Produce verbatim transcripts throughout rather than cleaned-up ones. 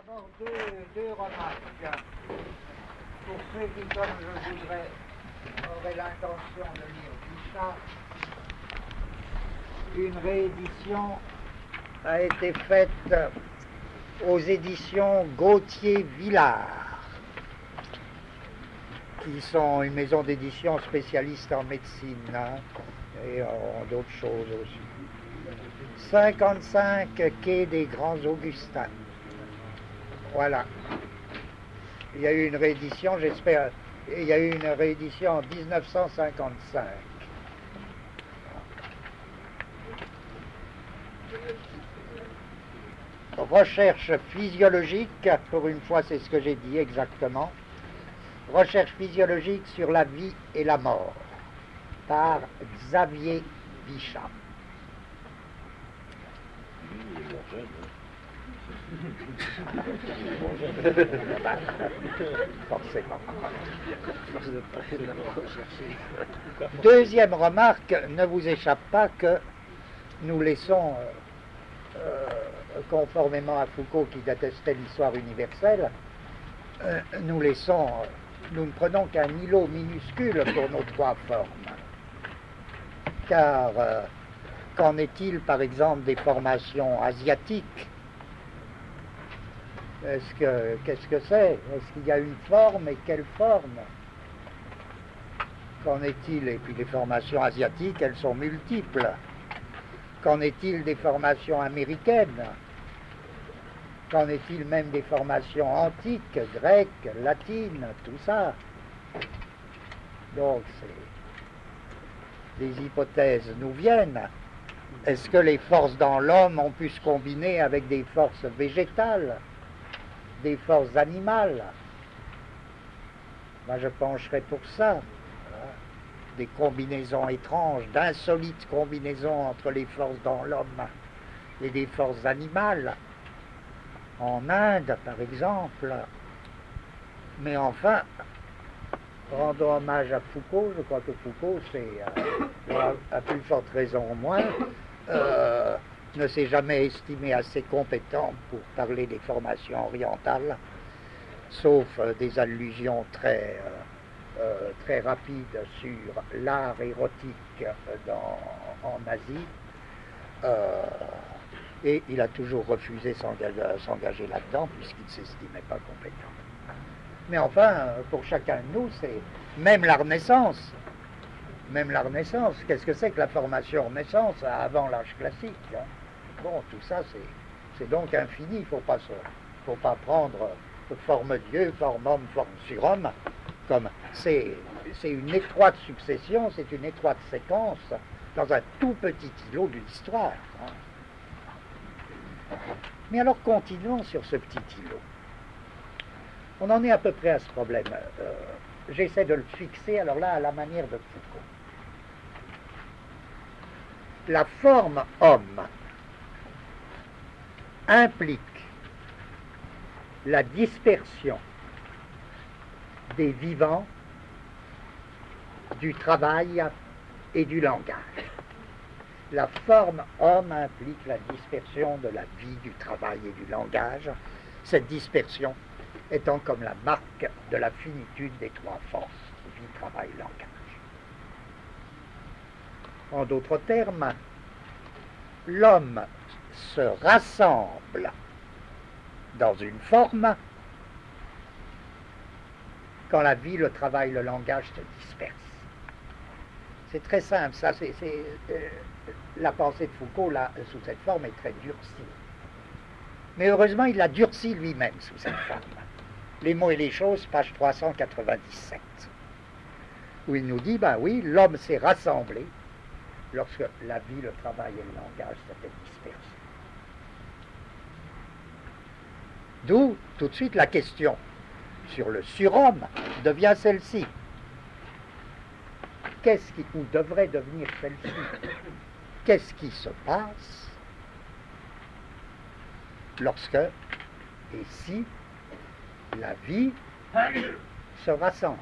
D'abord, deux, deux remarques. Pour ceux qui, comme je voudrais, auraient l'intention de lire tout ça, une réédition a été faite aux éditions Gauthier-Villard, qui sont une maison d'édition spécialiste en médecine, hein, et en d'autres choses aussi. cinquante-cinq quai des Grands Augustins. Voilà. Il y a eu une réédition, j'espère, il y a eu une réédition en mille neuf cent cinquante-cinq. Recherche physiologique, pour une fois c'est ce que j'ai dit exactement. Recherche physiologique sur la vie et la mort, par Xavier Bichat. Forcément. Deuxième remarque, ne vous échappe pas que nous laissons, euh, euh, conformément à Foucault qui détestait l'histoire universelle, euh, nous laissons, euh, nous ne prenons qu'un îlot minuscule pour nos trois formes. Car euh, qu'en est-il par exemple des formations asiatiques? Est-ce que, qu'est-ce que c'est? Est-ce qu'il y a une forme et quelle forme? Qu'en est-il? Et puis les formations asiatiques, elles sont multiples. Qu'en est-il des formations américaines? Qu'en est-il même des formations antiques, grecques, latines, tout ça? Donc, c'est... des hypothèses nous viennent. Est-ce que les forces dans l'homme ont pu se combiner avec des forces végétales, des forces animales? Moi, je pencherais pour ça. Des combinaisons étranges, d'insolites combinaisons entre les forces dans l'homme et des forces animales. En Inde, par exemple. Mais enfin, rendons hommage à Foucault, je crois que Foucault, c'est, euh, à plus forte raison au moins, euh, ne s'est jamais estimé assez compétent pour parler des formations orientales, sauf euh, des allusions très, euh, euh, très rapides sur l'art érotique dans, en Asie. Euh, et il a toujours refusé s'engager, s'engager là-dedans puisqu'il ne s'estimait pas compétent. Mais enfin, pour chacun de nous, c'est même la Renaissance. Même la Renaissance, qu'est-ce que c'est que la formation Renaissance avant l'âge classique, hein? Bon, tout ça, c'est, c'est donc infini. Il ne faut pas, se, faut pas prendre forme Dieu, forme homme, forme surhomme, comme c'est, c'est une étroite succession, c'est une étroite séquence dans un tout petit îlot de l'histoire. Hein? Mais alors, continuons sur ce petit îlot. On en est à peu près à ce problème. Euh, j'essaie de le fixer, alors là, à la manière de Foucault. La forme homme implique la dispersion des vivants, du travail et du langage. La forme homme implique la dispersion de la vie, du travail et du langage, cette dispersion étant comme la marque de la finitude des trois forces, vie, travail, langage. En d'autres termes, l'homme se rassemble dans une forme quand la vie, le travail, le langage se dispersent. C'est très simple, ça, c'est, c'est, euh, la pensée de Foucault, là, sous cette forme, est très durcie. Mais heureusement, il l'a durci lui-même sous cette forme. Les mots et les choses, page trois cent quatre-vingt-dix-sept, où il nous dit, ben oui, l'homme s'est rassemblé lorsque la vie, le travail et le langage s'étaient dispersés. D'où, tout de suite, la question sur le surhomme devient celle-ci. Qu'est-ce qui, ou devrait devenir celle-ci? Qu'est-ce qui se passe lorsque, et si, la vie se rassemble?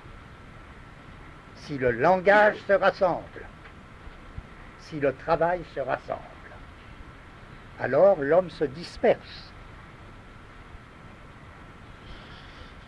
Si le langage se rassemble? Si le travail se rassemble? Alors l'homme se disperse.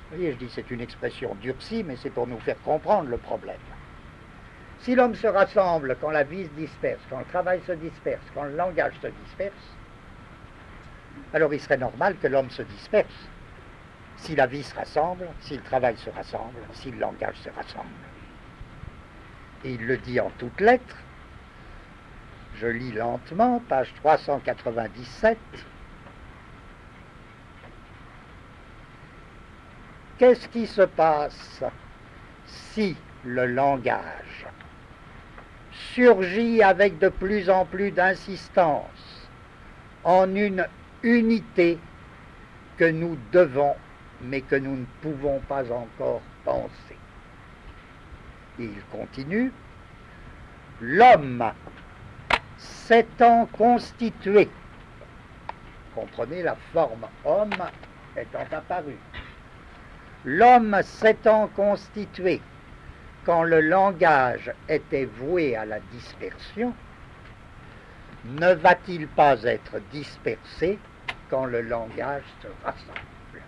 Vous voyez, je dis c'est une expression durcie, mais c'est pour nous faire comprendre le problème. Si l'homme se rassemble quand la vie se disperse, quand le travail se disperse, quand le langage se disperse, alors il serait normal que l'homme se disperse. Si la vie se rassemble, si le travail se rassemble, si le langage se rassemble. Et il le dit en toutes lettres. Je lis lentement, page trois cent quatre-vingt-dix-sept. Qu'est-ce qui se passe si le langage surgit avec de plus en plus d'insistance en une unité que nous devons, mais que nous ne pouvons pas encore penser? Et il continue. L'homme s'étant constitué, comprenez la forme homme étant apparue, l'homme s'étant constitué quand le langage était voué à la dispersion, ne va-t-il pas être dispersé quand le langage se rassemble?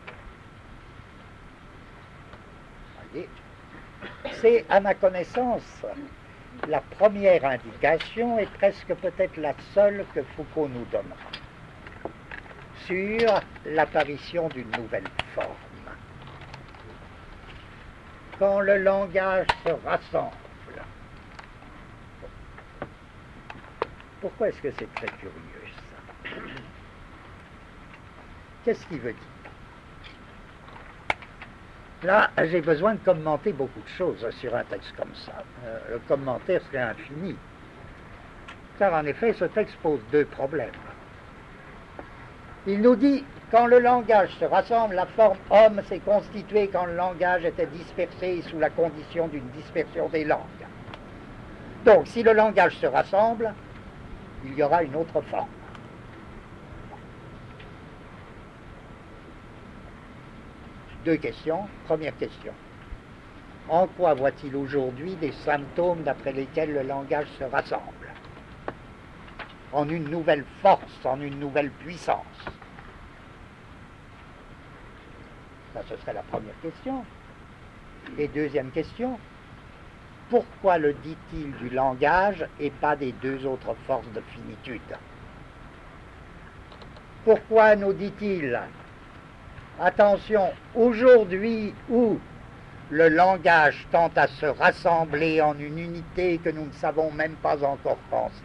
Voyez, c'est à ma connaissance la première indication et presque peut-être la seule que Foucault nous donnera sur l'apparition d'une nouvelle forme. Quand le langage se rassemble. Pourquoi est-ce que c'est très curieux, ça? Qu'est-ce qu'il veut dire? Là, j'ai besoin de commenter beaucoup de choses sur un texte comme ça. Euh, le commentaire serait infini. Car en effet, ce texte pose deux problèmes. Il nous dit, quand le langage se rassemble, la forme homme s'est constituée quand le langage était dispersé sous la condition d'une dispersion des langues. Donc, si le langage se rassemble, il y aura une autre forme. Deux questions. Première question. En quoi voit-il aujourd'hui des symptômes d'après lesquels le langage se rassemble? En une nouvelle force, en une nouvelle puissance? Ça, ce serait la première question. Et deuxième question, pourquoi le dit-il du langage et pas des deux autres forces de finitude? Pourquoi nous dit-il, attention, aujourd'hui où le langage tend à se rassembler en une unité que nous ne savons même pas encore penser?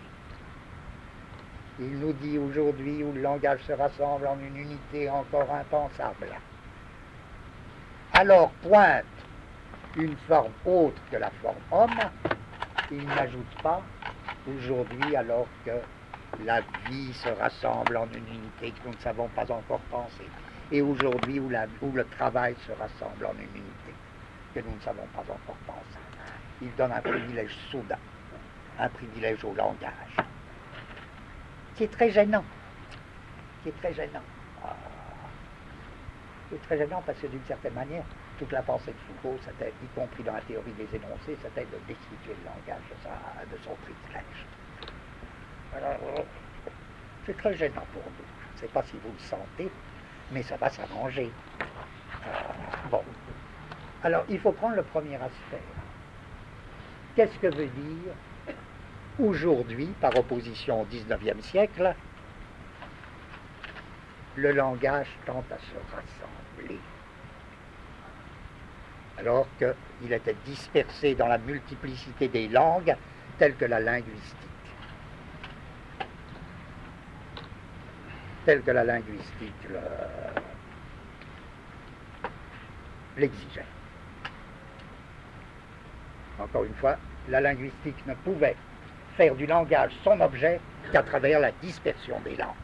Il nous dit aujourd'hui où le langage se rassemble en une unité encore impensable. Alors pointe une forme autre que la forme homme, il n'ajoute pas aujourd'hui alors que la vie se rassemble en une unité que nous ne savons pas encore penser, et aujourd'hui où, la, où le travail se rassemble en une unité que nous ne savons pas encore penser. Il donne un privilège soudain, un privilège au langage, qui est très gênant, qui est très gênant. Ah. C'est très gênant parce que d'une certaine manière, toute la pensée de Foucault, c'était, y compris dans la théorie des énoncés, c'était de destituer le langage de, sa, de son privilège. Alors, c'est très gênant pour nous. Je ne sais pas si vous le sentez, mais ça va s'arranger. Euh, bon. Alors, il faut prendre le premier aspect. Qu'est-ce que veut dire aujourd'hui, par opposition au dix-neuvième siècle, le langage tend à se rassembler, alors qu'il était dispersé dans la multiplicité des langues, telles que la linguistique. Telle que la linguistique le, l'exigeait. Encore une fois, la linguistique ne pouvait faire du langage son objet qu'à travers la dispersion des langues.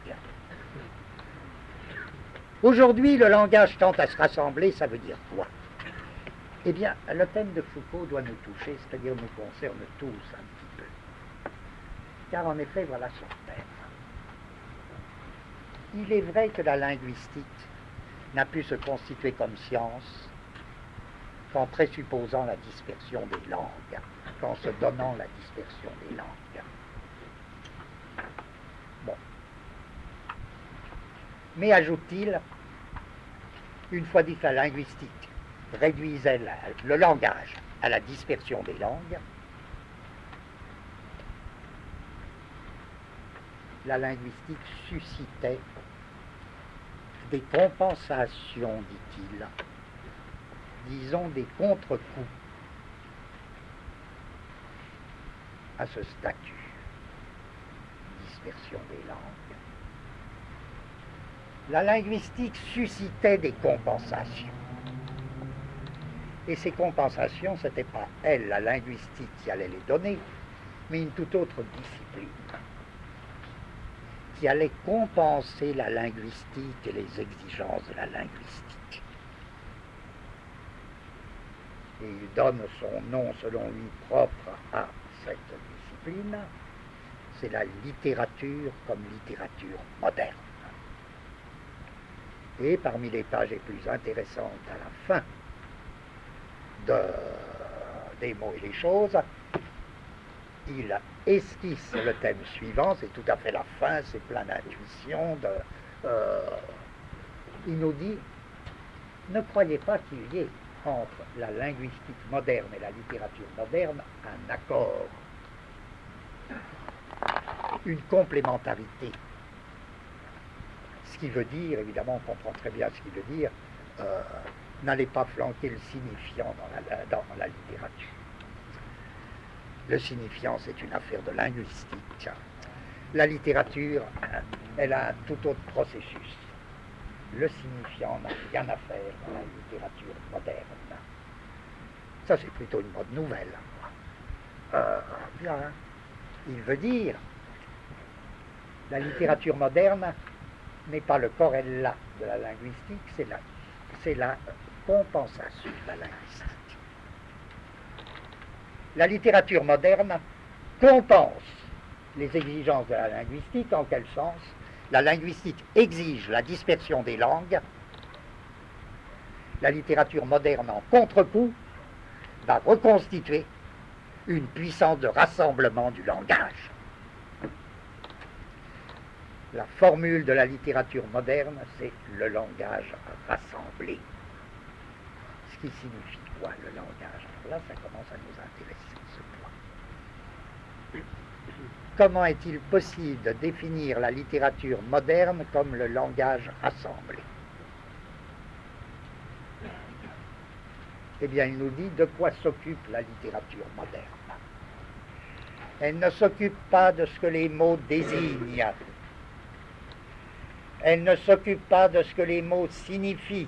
Aujourd'hui, le langage tend à se rassembler, ça veut dire quoi? Eh bien, le thème de Foucault doit nous toucher, c'est-à-dire nous concerne tous un petit peu. Car en effet, voilà son thème. Il est vrai que la linguistique n'a pu se constituer comme science qu'en présupposant la dispersion des langues, qu'en se donnant la dispersion des langues. Bon. Mais ajoute-t-il, une fois dit que la linguistique réduisait la, le langage à la dispersion des langues, la linguistique suscitait des compensations, dit-il, disons des contre-coups à ce statut, dispersion des langues. La linguistique suscitait des compensations. Et ces compensations, ce n'était pas elle, la linguistique, qui allait les donner, mais une toute autre discipline, qui allait compenser la linguistique et les exigences de la linguistique. Et il donne son nom, selon lui, propre à cette discipline, c'est la littérature comme littérature moderne. Et parmi les pages les plus intéressantes à la fin de, des mots et les choses, il esquisse le thème suivant, c'est tout à fait la fin, c'est plein d'intuition. De, euh, il nous dit, ne croyez pas qu'il y ait entre la linguistique moderne et la littérature moderne un accord, une complémentarité. Ce qui veut dire, évidemment, on comprend très bien ce qu'il veut dire, euh, n'allez pas flanquer le signifiant dans la, dans la littérature. Le signifiant, c'est une affaire de linguistique. La littérature, elle a un tout autre processus. Le signifiant n'a rien à faire dans la littérature moderne. Ça, c'est plutôt une bonne nouvelle. Euh, bien, il veut dire, la littérature moderne n'est pas le corrélat de la linguistique, c'est la, c'est la compensation de la linguistique. La littérature moderne compense les exigences de la linguistique. En quel sens? La linguistique exige la dispersion des langues. La littérature moderne, en contre-coup, va reconstituer une puissance de rassemblement du langage. La formule de la littérature moderne, c'est le langage rassemblé. Ce qui signifie quoi, le langage? Alors là, ça commence à nous intéresser, ce point. Comment est-il possible de définir la littérature moderne comme le langage rassemblé? Eh bien, il nous dit de quoi s'occupe la littérature moderne. Elle ne s'occupe pas de ce que les mots désignent. Elle ne s'occupe pas de ce que les mots signifient.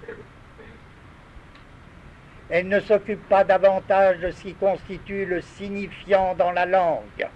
Elle ne s'occupe pas davantage de ce qui constitue le signifiant dans la langue.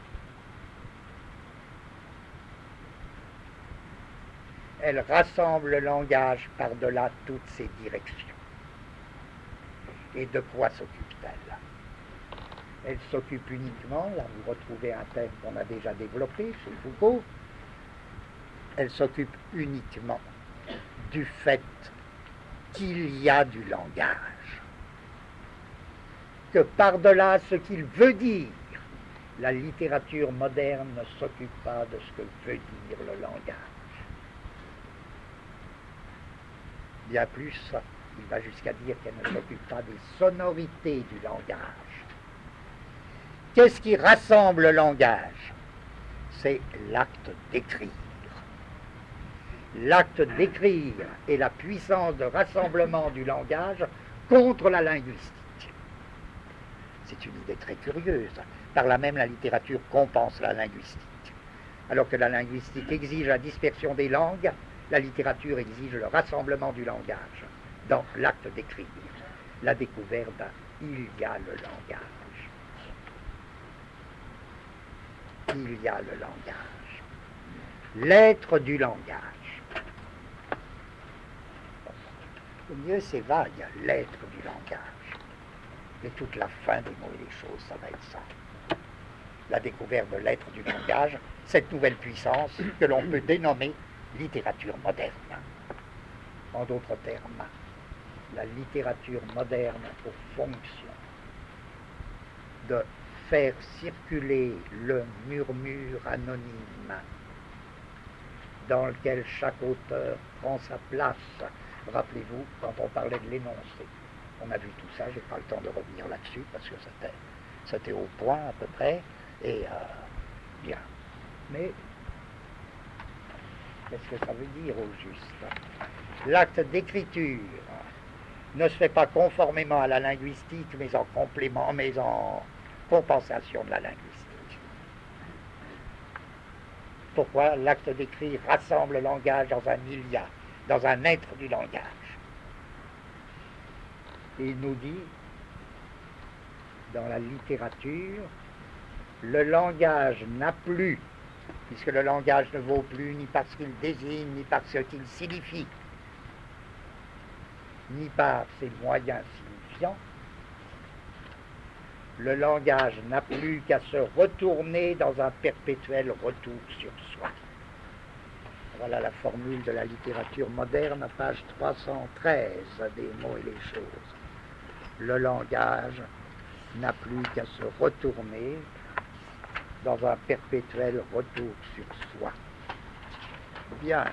Elle rassemble le langage par-delà toutes ses directions. Et de quoi s'occupe-t-elle? Elle s'occupe uniquement, là vous retrouvez un thème qu'on a déjà développé chez Foucault, elle s'occupe uniquement du fait qu'il y a du langage. Que par-delà ce qu'il veut dire, la littérature moderne ne s'occupe pas de ce que veut dire le langage. Bien plus, il va jusqu'à dire qu'elle ne s'occupe pas des sonorités du langage. Qu'est-ce qui rassemble le langage? C'est l'acte d'écrire. L'acte d'écrire est la puissance de rassemblement du langage contre la linguistique. C'est une idée très curieuse. Par là même, la littérature compense la linguistique. Alors que la linguistique exige la dispersion des langues, la littérature exige le rassemblement du langage dans l'acte d'écrire. La découverte d'un « il y a le langage ». Il y a le langage. L'être du langage. Au mieux, c'est vague, l'être du langage. Et toute la fin des mots et des choses, ça va être ça. La découverte de l'être du langage, cette nouvelle puissance que l'on peut dénommer littérature moderne. En d'autres termes, la littérature moderne aux fonctions de faire circuler le murmure anonyme dans lequel chaque auteur prend sa place Rappelez-vous, quand on parlait de l'énoncé, on a vu tout ça, je n'ai pas le temps de revenir là-dessus, parce que c'était, c'était au point à peu près, et euh, bien. Mais, qu'est-ce que ça veut dire au juste? L'acte d'écriture ne se fait pas conformément à la linguistique, mais en complément, mais en compensation de la linguistique. Pourquoi? L'acte d'écrire rassemble le langage dans un il y a, dans un être du langage. Et il nous dit, dans la littérature, le langage n'a plus, puisque le langage ne vaut plus ni parce qu'il désigne, ni parce qu'il signifie, ni par ses moyens signifiants, le langage n'a plus qu'à se retourner dans un perpétuel retour sur soi. Voilà la formule de la littérature moderne, page trois cent treize, des mots et les choses. Le langage n'a plus qu'à se retourner dans un perpétuel retour sur soi. Bien.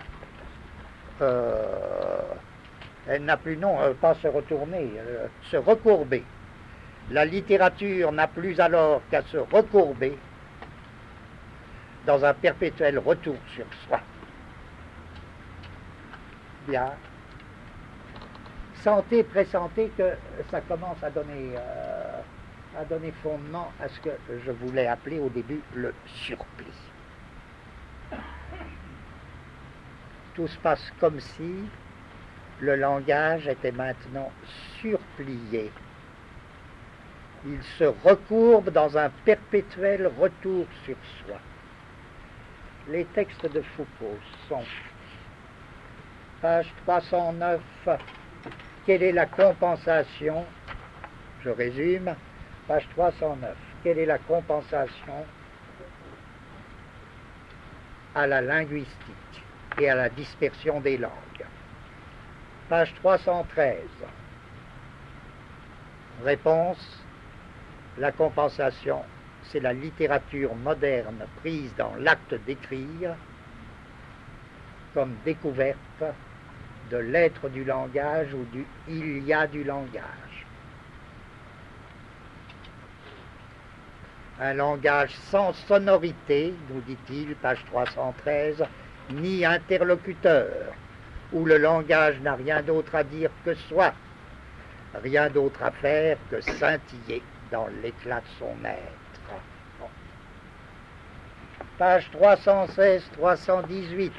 Euh, elle n'a plus, non, euh, pas se retourner, euh, se recourber. La littérature n'a plus alors qu'à se recourber dans un perpétuel retour sur soi. Bien. Sentez, pressentez que ça commence à donner, euh, à donner fondement à ce que je voulais appeler au début le surplis. Tout se passe comme si le langage était maintenant surplié. Il se recourbe dans un perpétuel retour sur soi. Les textes de Foucault sont, page trois cent neuf, quelle est la compensation, je résume, page trois cent neuf, quelle est la compensation à la linguistique et à la dispersion des langues. Page trois cent treize, réponse, la compensation, c'est la littérature moderne prise dans l'acte d'écrire comme découverte de l'être du langage ou du il y a du langage. Un langage sans sonorité, nous dit-il, page trois cent treize, ni interlocuteur, où le langage n'a rien d'autre à dire que soi, rien d'autre à faire que scintiller dans l'éclat de son être. Bon. Page trois cent seize, trois cent dix-huit.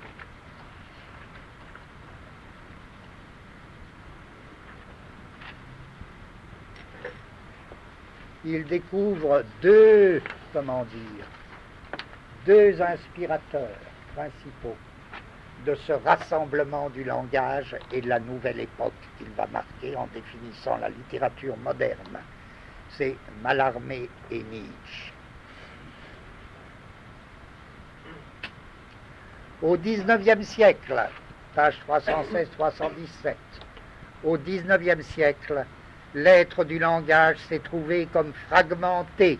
Il découvre deux, comment dire, deux inspirateurs principaux de ce rassemblement du langage et de la nouvelle époque qu'il va marquer en définissant la littérature moderne. C'est Mallarmé et Nietzsche. Au dix-neuvième siècle, page trois cent seize, trois cent dix-sept, au dix-neuvième siècle, l'être du langage s'est trouvé comme fragmenté.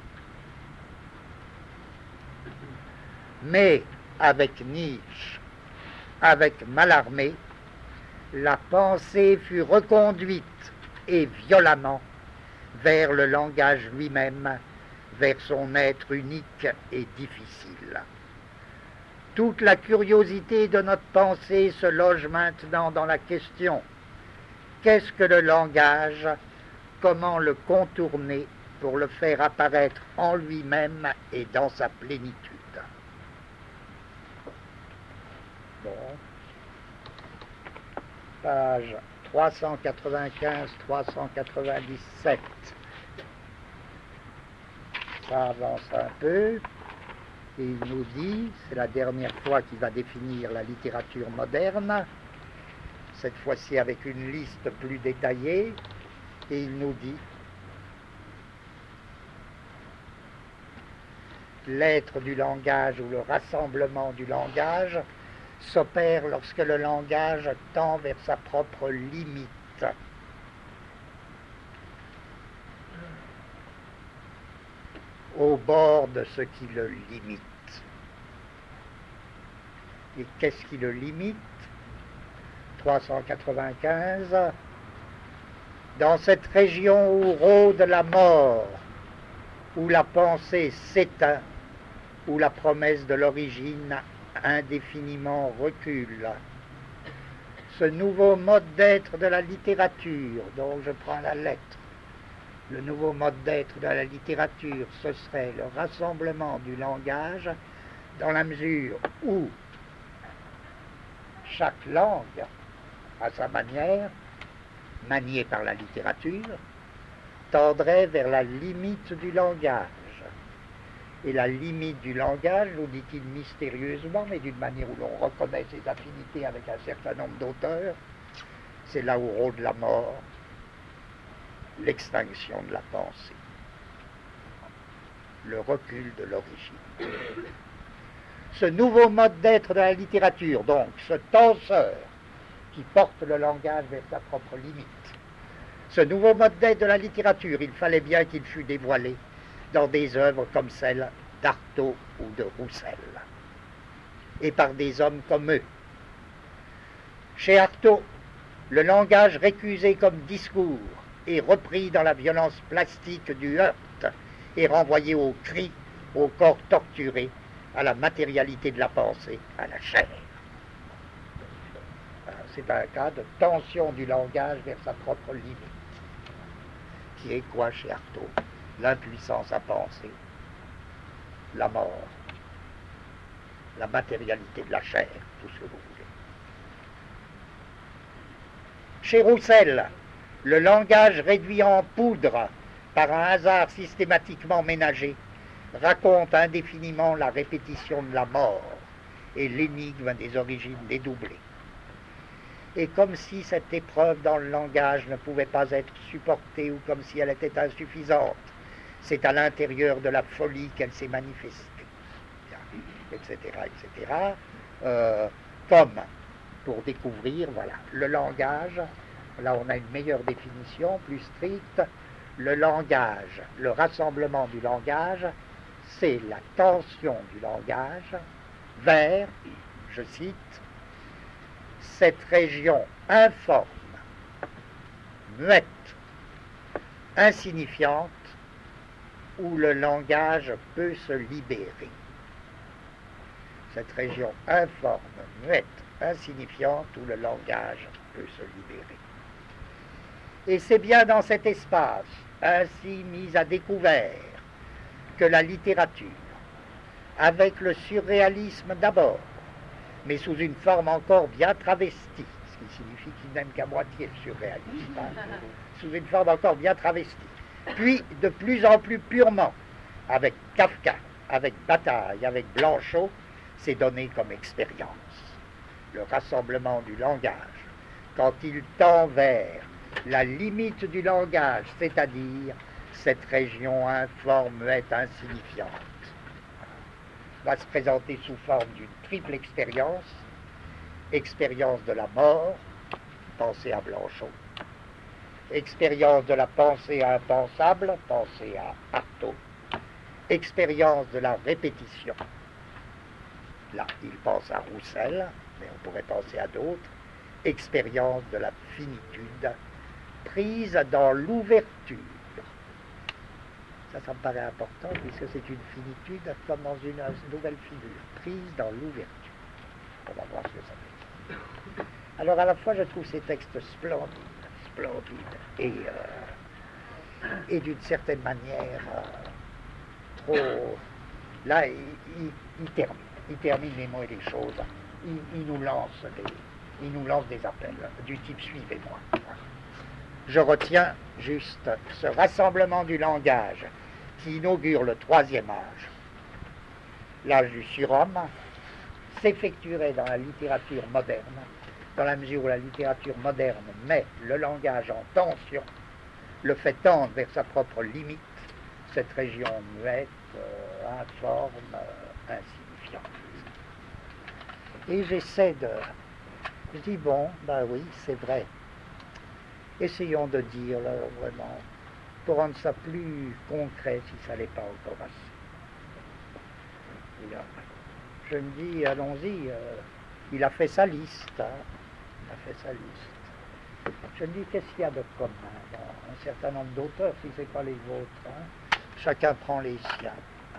Mais avec Nietzsche, avec Mallarmé, la pensée fut reconduite et violemment vers le langage lui-même, vers son être unique et difficile. Toute la curiosité de notre pensée se loge maintenant dans la question: qu'est-ce que le langage? Comment le contourner pour le faire apparaître en lui-même et dans sa plénitude? Bon. Page trois cent quatre-vingt-quinze, trois cent quatre-vingt-dix-sept. Ça avance un peu. Et il nous dit, c'est la dernière fois qu'il va définir la littérature moderne, cette fois-ci avec une liste plus détaillée, et il nous dit: l'être du langage ou le rassemblement du langage s'opère lorsque le langage tend vers sa propre limite. Au bord de ce qui le limite. Et qu'est-ce qui le limite? trois cent quatre-vingt-quinze, dans cette région où rôde la mort, où la pensée s'éteint, où la promesse de l'origine indéfiniment recule. Ce nouveau mode d'être de la littérature, dont je prends la lettre, le nouveau mode d'être de la littérature, ce serait le rassemblement du langage dans la mesure où chaque langue, à sa manière, maniée par la littérature, tendrait vers la limite du langage. Et la limite du langage, nous dit-il mystérieusement, mais d'une manière où l'on reconnaît ses affinités avec un certain nombre d'auteurs, c'est là où rôde la mort, l'extinction de la pensée, le recul de l'origine. Ce nouveau mode d'être de la littérature, donc, ce tenseur qui porte le langage vers sa propre limite, ce nouveau mode d'être de la littérature, il fallait bien qu'il fût dévoilé dans des œuvres comme celle d'Artaud ou de Roussel, et par des hommes comme eux. Chez Artaud, le langage récusé comme discours est repris dans la violence plastique du heurt et renvoyé au cri, au corps torturé, à la matérialité de la pensée, à la chair. C'est un cas de tension du langage vers sa propre limite, qui est quoi chez Artaud? L'impuissance à penser, la mort, la matérialité de la chair, tout ce que vous voulez. Chez Roussel, le langage réduit en poudre par un hasard systématiquement ménagé raconte indéfiniment la répétition de la mort et l'énigme des origines dédoublées. Et comme si cette épreuve dans le langage ne pouvait pas être supportée ou comme si elle était insuffisante, c'est à l'intérieur de la folie qu'elle s'est manifestée, et cetera, et cetera. Euh, comme, pour découvrir, voilà, le langage, là on a une meilleure définition, plus stricte, le langage, le rassemblement du langage, c'est la tension du langage vers, je cite, cette région informe, muette, insignifiante, où le langage peut se libérer. Cette région informe, muette, insignifiante, où le langage peut se libérer. Et c'est bien dans cet espace, ainsi mis à découvert, que la littérature, avec le surréalisme d'abord, mais sous une forme encore bien travestie, ce qui signifie qu'il n'aime qu'à moitié le surréalisme, hein, sous une forme encore bien travestie, puis de plus en plus purement, avec Kafka, avec Bataille, avec Blanchot, c'est donné comme expérience. Le rassemblement du langage, quand il tend vers la limite du langage, c'est-à-dire cette région informe, muette, insignifiante, va se présenter sous forme d'une triple expérience, expérience de la mort, pensée à Blanchot, expérience de la pensée impensable, pensée à Artaud, expérience de la répétition. Là, il pense à Roussel, mais on pourrait penser à d'autres, expérience de la finitude, prise dans l'ouverture. Ça, ça me paraît important, puisque c'est une finitude comme dans une nouvelle figure, prise dans l'ouverture. On va voir ce que ça veut dire. Alors, à la fois, je trouve ces textes splendides, splendides, et, euh, et d'une certaine manière, euh, trop... Là, il, il, il termine. Il termine les mots et les choses. Il, il, nous lance des, il nous lance des appels du type « suivez-moi ». Je retiens juste ce rassemblement du langage qui inaugure le troisième âge, l'âge du surhomme, s'effectuerait dans la littérature moderne, dans la mesure où la littérature moderne met le langage en tension, le fait tendre vers sa propre limite, cette région muette, euh, informe, euh, insignifiante. Et j'essaie de... Je dis, bon, ben oui, c'est vrai. Essayons de dire, là, vraiment, pour rendre ça plus concret, si ça n'est pas encore assez. Et là, je me dis, allons-y, euh, il a fait sa liste. Hein. a fait sa liste. Je me dis, qu'est-ce qu'il y a de commun dans un certain nombre d'auteurs, si ce n'est pas les vôtres, hein? Chacun prend les siens.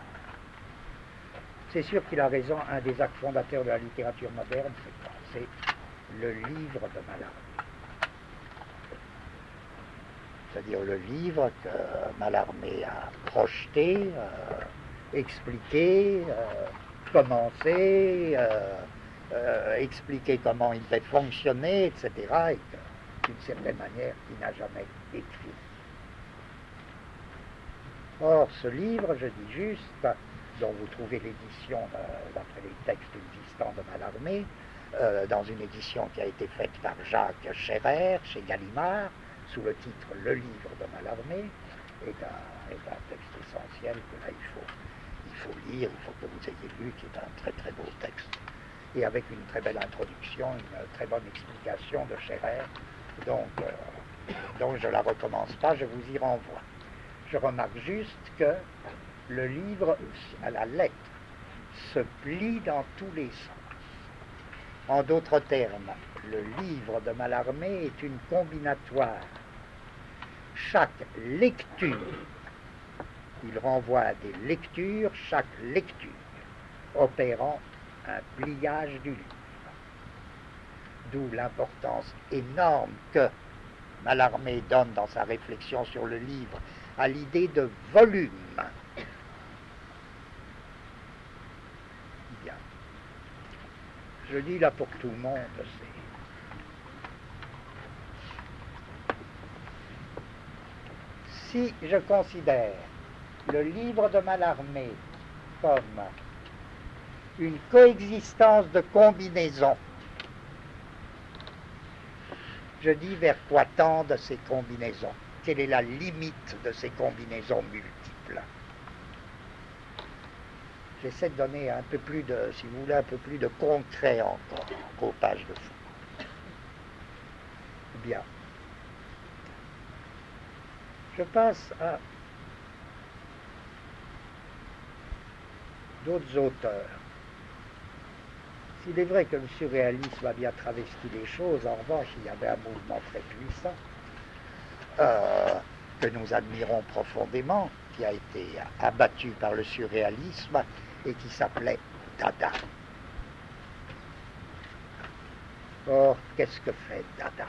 C'est sûr qu'il a raison, un des actes fondateurs de la littérature moderne, c'est quoi? C'est le livre de Mallarmé. C'est-à-dire le livre que Mallarmé a projeté, euh, expliqué, euh, commencé, euh, euh, expliqué comment il devait fonctionner, et cetera, et que, d'une certaine manière, il n'a jamais écrit. Or, ce livre, je dis juste, dont vous trouvez l'édition d'après les textes existants de Mallarmé, euh, dans une édition qui a été faite par Jacques Scherrer chez Gallimard, sous le titre Le livre de Mallarmé, est un, est un texte essentiel que là il faut, il faut lire, il faut que vous ayez lu, qui est un très très beau texte. Et avec une très belle introduction, une très bonne explication de Scherrer, donc, euh, donc je ne la recommence pas, je vous y renvoie. Je remarque juste que le livre, à la lettre, se plie dans tous les sens. En d'autres termes, le livre de Mallarmé est une combinatoire. Chaque lecture, il renvoie à des lectures, chaque lecture opérant un pliage du livre. D'où l'importance énorme que Mallarmé donne dans sa réflexion sur le livre à l'idée de volume. Bien. Je dis là pour tout le monde, c'est... Si je considère le livre de Mallarmé comme une coexistence de combinaisons, je dis vers quoi tendent ces combinaisons? Quelle est la limite de ces combinaisons multiples? J'essaie de donner un peu plus de, si vous voulez, un peu plus de concret encore aux pages de fond. Bien. Je passe à d'autres auteurs. S'il est vrai que le surréalisme a bien travesti les choses, en revanche, il y avait un mouvement très puissant euh, que nous admirons profondément, qui a été abattu par le surréalisme et qui s'appelait Dada. Or, qu'est-ce que fait Dada?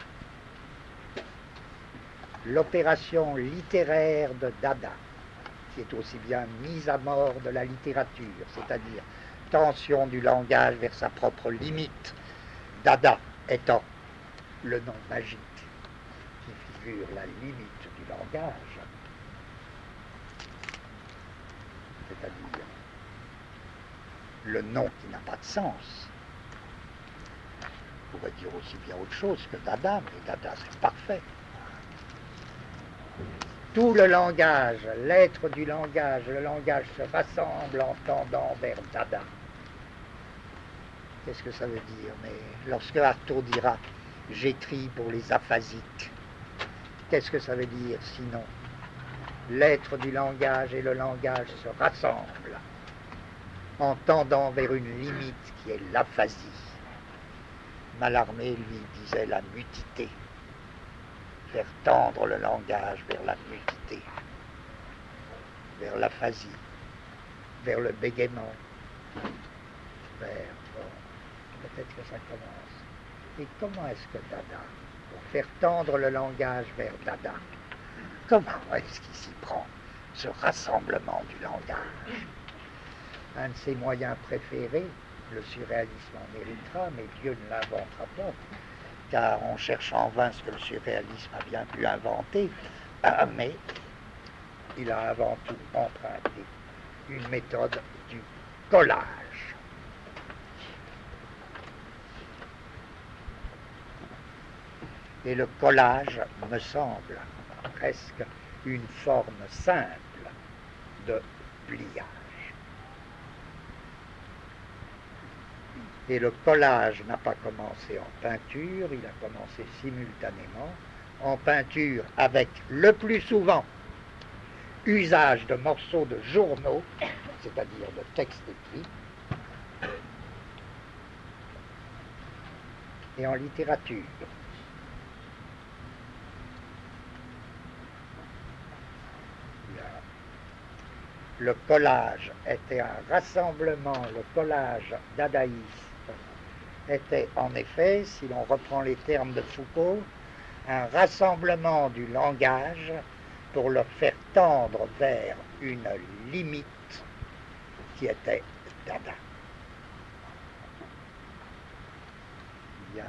L'opération littéraire de Dada, qui est aussi bien mise à mort de la littérature, c'est-à-dire tension du langage vers sa propre limite, Dada étant le nom magique qui figure la limite du langage, c'est-à-dire le nom qui n'a pas de sens. On pourrait dire aussi bien autre chose que Dada, mais Dada c'est parfait. Tout le langage, l'être du langage, le langage se rassemble en tendant vers Dada. Qu'est-ce que ça veut dire? Mais lorsque Artaud dira « j'écris pour les aphasiques », qu'est-ce que ça veut dire sinon? L'être du langage et le langage se rassemblent en tendant vers une limite qui est l'aphasie. Mallarmé, lui, disait la mutité. Faire tendre le langage vers la mutité, vers l'aphasie, vers le bégaiement, vers... Bon, peut-être que ça commence. Et comment est-ce que Dada, pour faire tendre le langage vers Dada, comment est-ce qu'il s'y prend, ce rassemblement du langage? Un de ses moyens préférés, le surréalisme en héritera, mais Dieu ne l'inventera pas, car on cherche en vain ce que le surréalisme a bien pu inventer, mais il a avant tout emprunté une méthode du collage. Et le collage me semble presque une forme simple de pliage. Et le collage n'a pas commencé en peinture, il a commencé simultanément en peinture avec le plus souvent usage de morceaux de journaux, c'est-à-dire de textes écrits, et en littérature. Le collage était un rassemblement, le collage dadaïste était en effet, si l'on reprend les termes de Foucault, un rassemblement du langage pour le faire tendre vers une limite qui était Dada. Bien.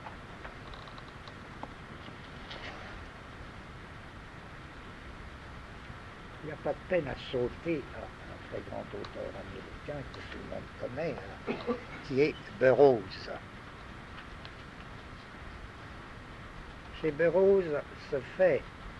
Il n'y a pas de peine à sauter à un très grand auteur américain que tout le monde connaît, hein, qui est Burroughs. Chez Burroughs se fait,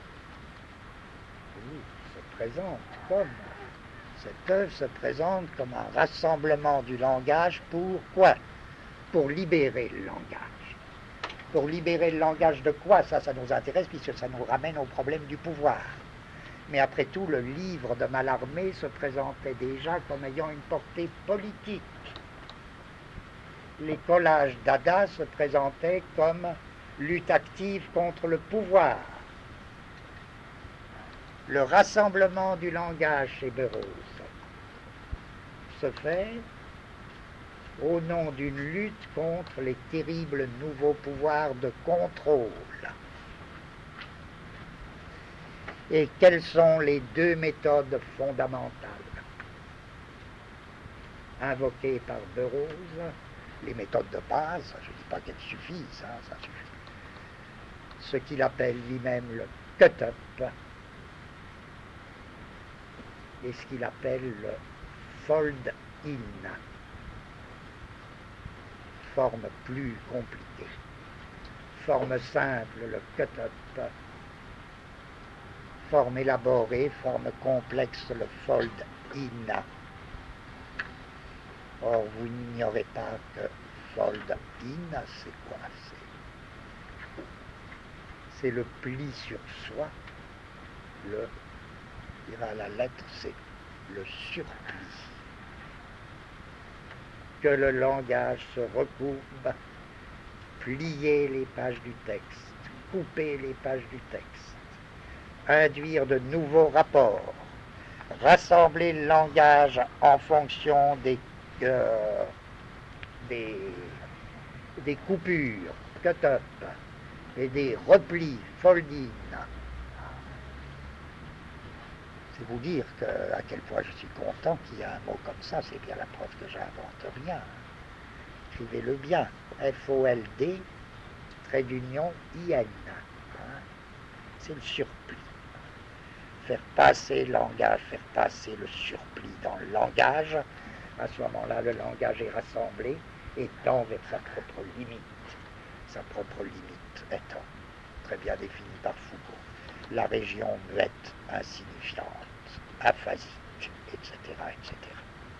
oui, se présente comme, cette œuvre se présente comme un rassemblement du langage pour quoi? Pour libérer le langage. Pour libérer le langage de quoi? Ça, ça nous intéresse puisque ça nous ramène au problème du pouvoir. Mais après tout, le livre de Mallarmé se présentait déjà comme ayant une portée politique. Les collages Dada se présentaient comme lutte active contre le pouvoir. Le rassemblement du langage chez Burroughs se fait au nom d'une lutte contre les terribles nouveaux pouvoirs de contrôle. Et quelles sont les deux méthodes fondamentales invoquées par Burroughs? Les méthodes de base, je ne dis pas qu'elles suffisent, hein, ça suffit. Ce qu'il appelle lui-même le cut-up et ce qu'il appelle le fold-in, forme plus compliquée. Forme simple, le cut-up. Forme élaborée, forme complexe, le fold-in. Or, vous n'ignorez pas que fold-in, c'est quoi? C'est le pli sur soi. Le, il va à la lettre, c'est le surpli. Que le langage se recouvre, plier les pages du texte, couper les pages du texte, induire de nouveaux rapports, rassembler le langage en fonction des, euh, des, des coupures, cut-up, et des replis, fold-in. C'est vous dire que, à quel point je suis content qu'il y ait un mot comme ça, c'est bien la preuve que j'invente rien. Écrivez-le bien, F O L D, trait d'union, I N. Hein? C'est le surpli. Faire passer le langage, faire passer le surpli dans le langage. À ce moment-là, le langage est rassemblé et tend vers sa propre limite. Sa propre limite étant très bien définie par Foucault. La région muette, insignifiante, aphasique, et cetera, et cetera.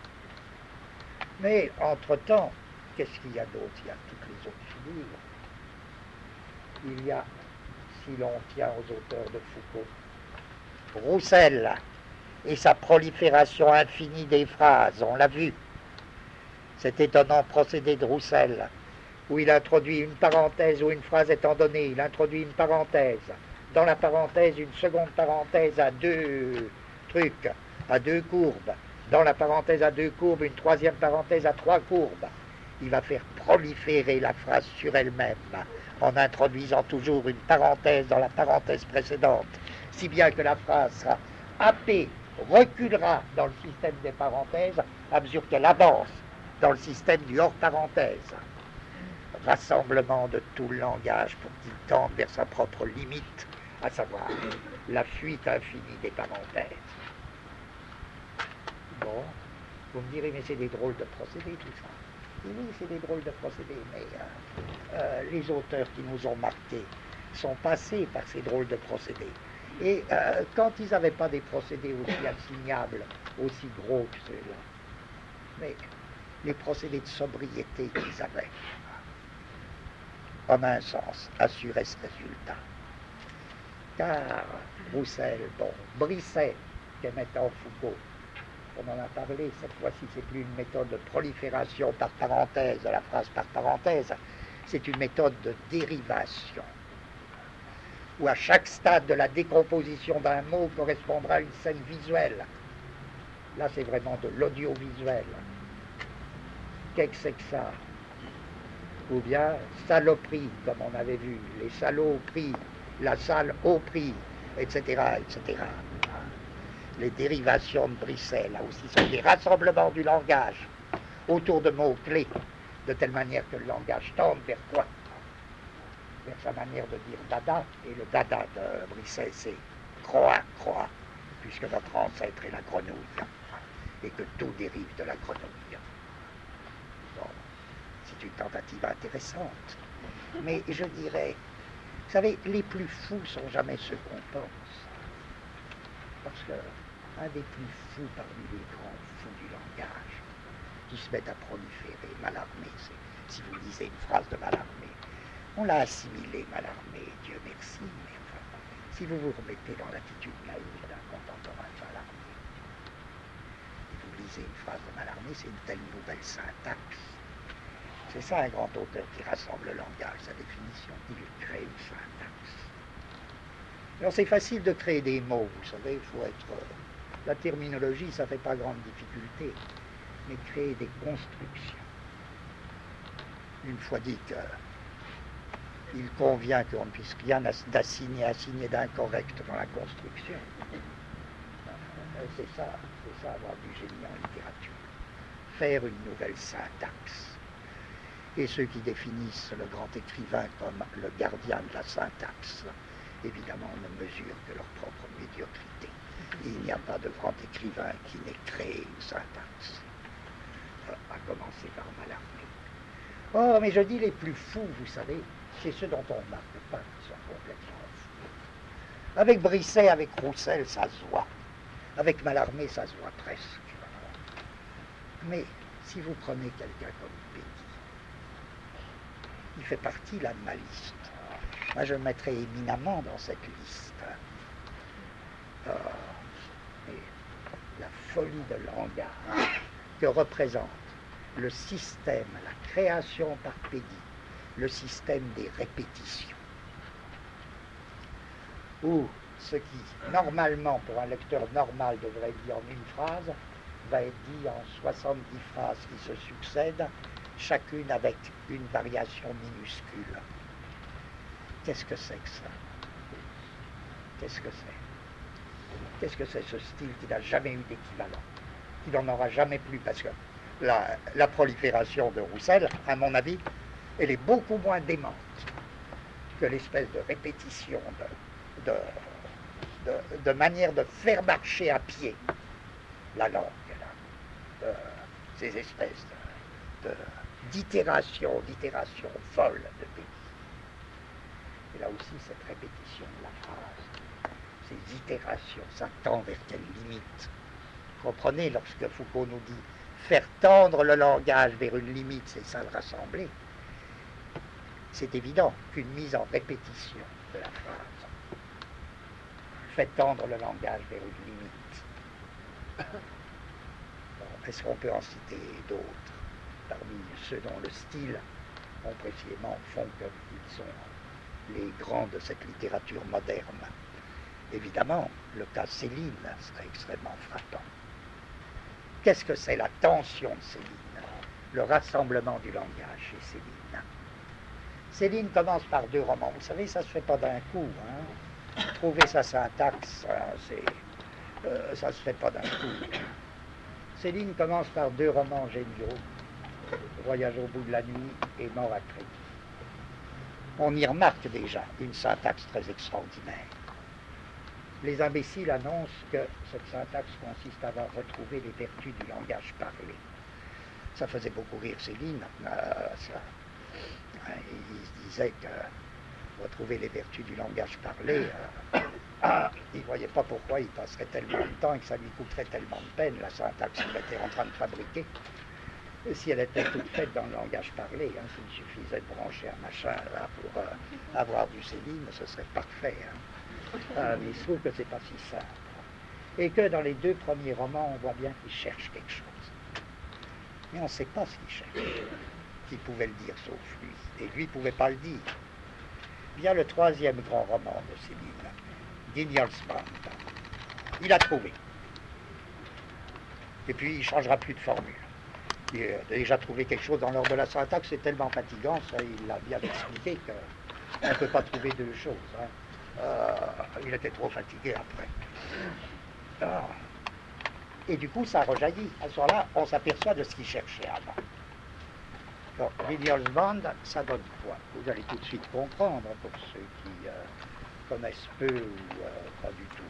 Mais, entre-temps, qu'est-ce qu'il y a d'autre? Il y a toutes les autres figures. Il y a, si l'on tient aux auteurs de Foucault, Roussel et sa prolifération infinie des phrases, on l'a vu. Cet étonnant procédé de Roussel, où il introduit une parenthèse où une phrase étant donnée, il introduit une parenthèse. Dans la parenthèse, une seconde parenthèse à deux trucs, à deux courbes. Dans la parenthèse à deux courbes, une troisième parenthèse à trois courbes. Il va faire proliférer la phrase sur elle-même, en introduisant toujours une parenthèse dans la parenthèse précédente, si bien que la phrase sera happée, reculera dans le système des parenthèses, à mesure qu'elle avance dans le système du hors-parenthèse. Rassemblement de tout le langage pour qu'il tende vers sa propre limite, à savoir la fuite infinie des parenthèses. Bon, vous me direz, mais c'est des drôles de procédés tout ça. Et oui, c'est des drôles de procédés, mais euh, euh, les auteurs qui nous ont marqués sont passés par ces drôles de procédés. Et euh, quand ils n'avaient pas des procédés aussi assignables, aussi gros que ceux-là, mais les procédés de sobriété qu'ils avaient, en un sens, assuraient ce résultat. Car Roussel, bon, Brisset, qu'aimait tant Foucault, on en a parlé, cette fois-ci c'est plus une méthode de prolifération par parenthèse, de la phrase par parenthèse, c'est une méthode de dérivation, où à chaque stade de la décomposition d'un mot correspondra une scène visuelle. Là, c'est vraiment de l'audiovisuel. Qu'est-ce que c'est que ça? Ou bien saloperie, comme on avait vu, les salauds pris, la salle au prix, et cetera, et cetera. Les dérivations de Brisset, là aussi, sont des rassemblements du langage autour de mots-clés, de telle manière que le langage tende vers quoi? Vers sa manière de dire dada, et le dada de Brisset, c'est croix, croix, puisque notre ancêtre est la grenouille, et que tout dérive de la grenouille. Bon, c'est une tentative intéressante, mais je dirais, vous savez, les plus fous sont jamais ceux qu'on pense, parce que un des plus fous parmi les grands fous du langage, qui se mettent à proliférer, Mallarmé, si vous lisez une phrase de Mallarmé, on l'a assimilé, Mallarmé, Dieu merci, mais enfin, si vous vous remettez dans l'attitude naïve d'un contemporain de Mallarmé, et vous lisez une phrase de Mallarmé, c'est une telle nouvelle syntaxe. C'est ça un grand auteur qui rassemble le langage, sa définition, il crée une syntaxe. Alors c'est facile de créer des mots, vous savez, il faut être... La terminologie, ça ne fait pas grande difficulté, mais créer des constructions. Une fois dit qu'il convient qu'on ne puisse rien d'assigner, assigner d'incorrect dans la construction. C'est ça, c'est ça avoir du génie en littérature. Faire une nouvelle syntaxe. Et ceux qui définissent le grand écrivain comme le gardien de la syntaxe, évidemment, ne mesurent que leur propre médiocrité. Il n'y a pas de grand écrivain qui n'ait créé une syntaxe, euh, à commencer par Mallarmé. Oh, mais je dis les plus fous, vous savez, c'est ceux dont on ne marque pas qui sont complètement fous. Avec Brisset, avec Roussel, ça se voit. Avec Mallarmé, ça se voit presque. Mais si vous prenez quelqu'un comme Péguy, il fait partie là de ma liste. Moi, je le mettrais éminemment dans cette liste. Euh, la folie de langage que représente le système, la création par Péguy, le système des répétitions, où ce qui, normalement, pour un lecteur normal, devrait être dit en une phrase, va être dit en soixante-dix phrases qui se succèdent, chacune avec une variation minuscule. Qu'est-ce que c'est que ça? Qu'est-ce que c'est? Qu'est-ce que c'est ce style qui n'a jamais eu d'équivalent, qui n'en aura jamais plus, parce que la, la prolifération de Roussel, à mon avis, elle est beaucoup moins démente que l'espèce de répétition, de, de, de, de manière de faire marcher à pied la langue, là, de, ces espèces de, de, d'itération, d'itération folle de Péguy. Et là aussi, cette répétition de la phrase, ces itérations, ça tend vers quelle limite? Comprenez, lorsque Foucault nous dit faire tendre le langage vers une limite, c'est ça le rassembler. C'est évident qu'une mise en répétition de la phrase fait tendre le langage vers une limite. Bon, est-ce qu'on peut en citer d'autres parmi ceux dont le style, ont précisément font qu'ils sont les grands de cette littérature moderne? Évidemment, le cas Céline serait extrêmement frappant. Qu'est-ce que c'est la tension de Céline, le rassemblement du langage chez Céline? Céline commence par deux romans. Vous savez, ça ne se fait pas d'un coup. Hein. Trouver sa syntaxe, c'est, euh, ça ne se fait pas d'un coup. Céline commence par deux romans géniaux, Voyage au bout de la nuit et Mort à crédit. On y remarque déjà une syntaxe très extraordinaire. Les imbéciles annoncent que cette syntaxe consiste à avoir retrouvé les vertus du langage parlé. Ça faisait beaucoup rire Céline. Euh, ça, il disait que retrouver les vertus du langage parlé, euh, ah, il ne voyait pas pourquoi il passerait tellement de temps et que ça lui coûterait tellement de peine, la syntaxe qu'il était en train de fabriquer. Et si elle était toute faite dans le langage parlé, hein, s'il suffisait de brancher un machin là, pour euh, avoir du Céline, ce serait parfait. Hein. Euh, mais il se trouve que c'est pas si simple. Et que dans les deux premiers romans, on voit bien qu'il cherche quelque chose. Mais on ne sait pas ce qu'il cherche. qui pouvait le dire sauf lui, et lui ne pouvait pas le dire. Bien le troisième grand roman de Céline, Guignol's Band, il a trouvé. Et puis il ne changera plus de formule. Il a déjà trouvé quelque chose dans l'ordre de la syntaxe, c'est tellement fatigant, ça il l'a bien expliqué qu'on ne peut pas trouver deux choses. Hein. Euh, il était trop fatigué après. Alors, et du coup, ça rejaillit. À ce moment-là, on s'aperçoit de ce qu'il cherchait avant. Donc, Guignol's Band, ça donne quoi? Vous allez tout de suite comprendre pour ceux qui euh, connaissent peu ou euh, pas du tout.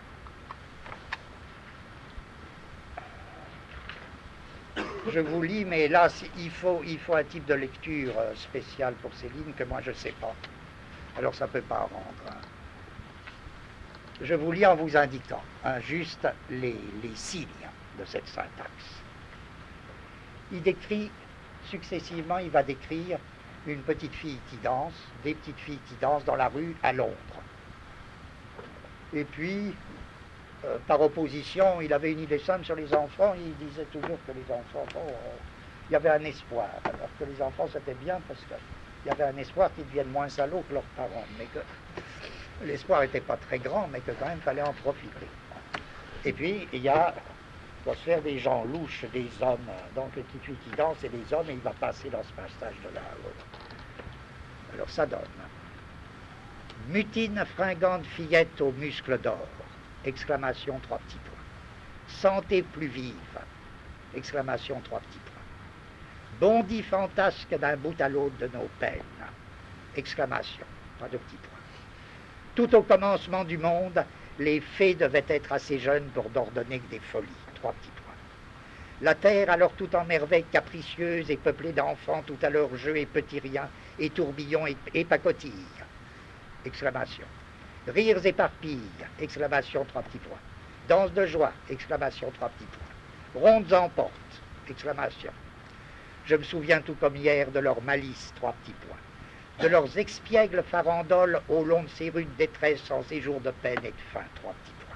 Je vous lis, mais là, il faut, il faut un type de lecture euh, spécial pour Céline que moi je ne sais pas. Alors ça ne peut pas rendre. Hein. Je vous lis en vous indiquant hein, juste les, les signes de cette syntaxe. Il décrit, successivement, il va décrire une petite fille qui danse, des petites filles qui dansent dans la rue à Londres. Et puis, euh, par opposition, il avait une idée simple sur les enfants, il disait toujours que les enfants, bon, euh, il y avait un espoir, alors que les enfants c'était bien parce qu'il y avait un espoir qu'ils deviennent moins salauds que leurs parents, mais que l'espoir n'était pas très grand, mais que quand même il fallait en profiter. Et puis, il y a, il va se faire des gens louches, des hommes, donc les petites filles qui dansent et des hommes, et il va passer dans ce passage de là à l'autre. Alors ça donne. Mutine, fringante fillette aux muscles d'or, exclamation, trois petits points. Santé plus vive, exclamation, trois petits points. Bondi fantasque d'un bout à l'autre de nos peines, exclamation, pas de petits points. Tout au commencement du monde, les fées devaient être assez jeunes pour n'ordonner que des folies, trois petits points. La terre, alors tout en merveille capricieuse et peuplée d'enfants tout à leur jeu et petits riens, et tourbillons et, et pacotilles, exclamation. Rires éparpillent, exclamation, trois petits points. Danse de joie, exclamation, trois petits points. Rondes emportent, exclamation. Je me souviens tout comme hier de leur malice, trois petits points. De leurs expiègles farandoles au long de ces rudes détresses en ces jours de peine et de faim, trois petits points.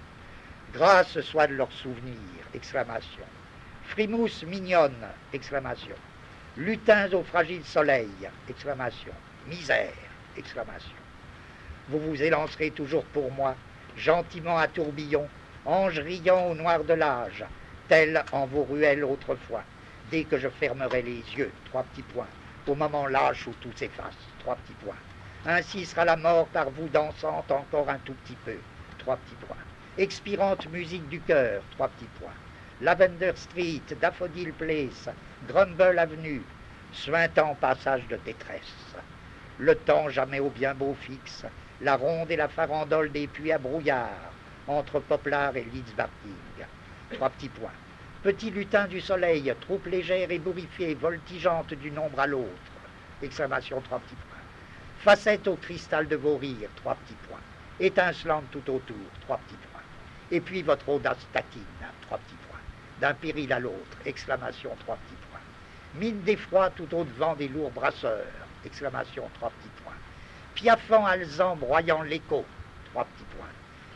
Grâce soit de leurs souvenirs, exclamation. Frimousse mignonne, exclamation. Lutins au fragile soleil, exclamation. Misère, exclamation. Vous vous élancerez toujours pour moi, gentiment à tourbillon, ange riant au noir de l'âge, tel en vos ruelles autrefois, dès que je fermerai les yeux, trois petits points, au moment lâche où tout s'efface, trois petits points. Ainsi sera la mort par vous dansante encore un tout petit peu, trois petits points. Expirante musique du cœur, trois petits points. Lavender Street, Daffodil Place, Grumble Avenue, suintant passage de détresse. Le temps jamais au bien beau fixe, la ronde et la farandole des puits à brouillard, entre Poplar et Leeds-Barting. Trois petits points. Petit lutin du soleil, troupe légère et bourrifiée, voltigeante d'une ombre à l'autre. Exclamation, trois petits points. Facette au cristal de vos rires, trois petits points. Étincelante tout autour, trois petits points. Et puis votre audace taquine, trois petits points. D'un péril à l'autre, exclamation, trois petits points. Mine d'effroi tout au-devant des lourds brasseurs, exclamation, trois petits points. Piaffant, alezan, broyant l'écho, trois petits points.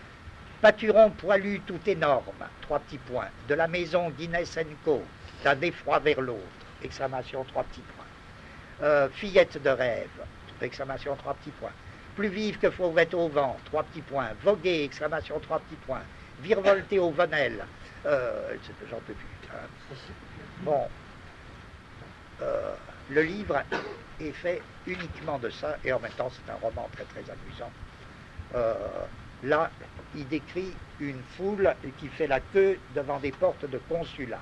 Pâturon poilu tout énorme, trois petits points. De la maison Guinness and Co, d'un effroi vers l'autre, exclamation, trois petits points. Euh, fillette de rêve, exclamation, trois petits points. Plus vive que fauvette au vent, trois petits points. Voguer, exclamation, trois petits points. Virevolter au venelle, euh, j'en peux plus. Hein. Bon, euh, le livre est fait uniquement de ça, et en même temps c'est un roman très très amusant. Euh, là, il décrit une foule qui fait la queue devant des portes de consulats.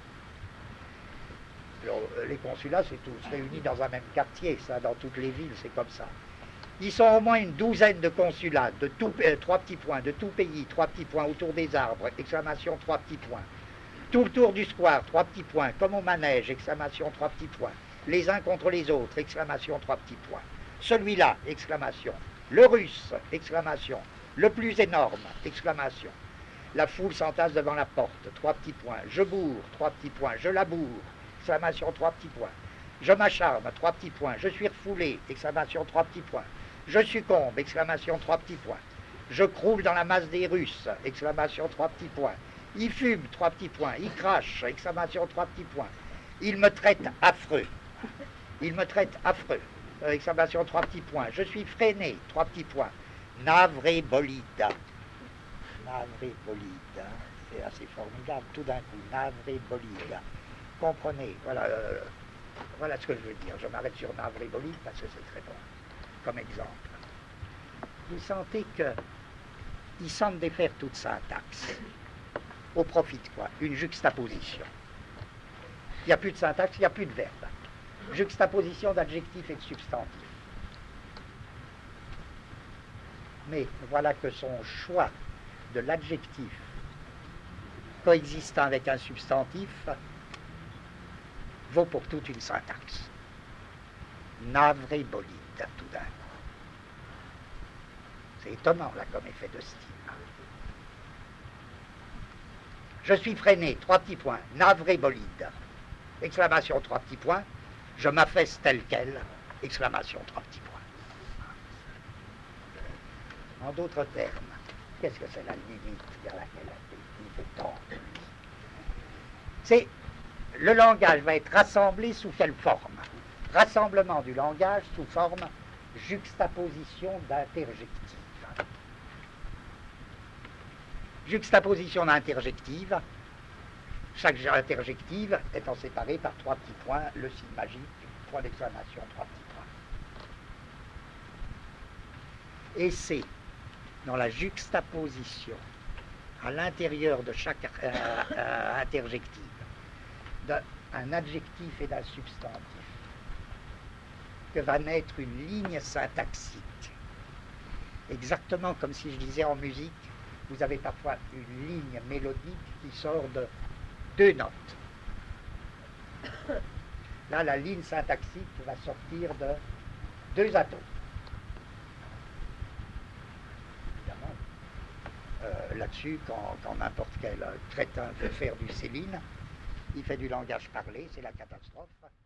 Alors, les consulats, c'est tous réunis dans un même quartier, ça, dans toutes les villes, c'est comme ça. Ils sont au moins une douzaine de consulats, de tout, euh, trois petits points, de tout pays, trois petits points, autour des arbres, exclamation, trois petits points. Tout le tour du square, trois petits points, comme au manège, exclamation, trois petits points. Les uns contre les autres, exclamation, trois petits points. Celui-là, exclamation. Le russe, exclamation. Le plus énorme, exclamation. La foule s'entasse devant la porte, trois petits points. Je bourre, trois petits points. Je la bourre, exclamation, trois petits points. Je m'acharne, trois petits points. Je suis refoulé, exclamation, trois petits points. Je succombe, exclamation, trois petits points. Je croule dans la masse des Russes, exclamation, trois petits points. Il fume, trois petits points. Il crache, exclamation, trois petits points. Il me traite affreux. Il me traite affreux. Euh, exclamation, trois petits points. Je suis freiné, trois petits points. Navré bolide. Navré bolide. C'est assez formidable, tout d'un coup. Navré bolide. Comprenez, voilà, euh, voilà ce que je veux dire. Je m'arrête sur navré bolide parce que c'est très bon comme exemple. Vous sentez qu'il semble défaire toute syntaxe. Au profit de quoi? Une juxtaposition. Il n'y a plus de syntaxe, il n'y a plus de verbe. Juxtaposition d'adjectifs et de substantifs. Mais voilà que son choix de l'adjectif coexistant avec un substantif vaut pour toute une syntaxe. Navré bolide, tout d'un coup. C'est étonnant, là, comme effet de style. Je suis freiné, trois petits points. Navré bolide. Exclamation, trois petits points. Je m'affaisse tel quel. Exclamation, trois petits points. En d'autres termes, qu'est-ce que c'est la limite vers laquelle il veut tendre? C'est le langage va être rassemblé sous quelle forme? Rassemblement du langage sous forme juxtaposition d'interjective. Juxtaposition d'interjective, chaque interjective étant séparée par trois petits points, le signe magique, point d'exclamation, trois petits points. Et c'est dans la juxtaposition à l'intérieur de chaque euh, euh, interjective d'un adjectif et d'un substantif que va naître une ligne syntaxique. Exactement comme si je disais en musique, vous avez parfois une ligne mélodique qui sort de deux notes. Là, la ligne syntaxique va sortir de deux atomes. Évidemment, euh, là-dessus, quand, quand n'importe quel crétin veut faire du Céline, il fait du langage parlé, c'est la catastrophe.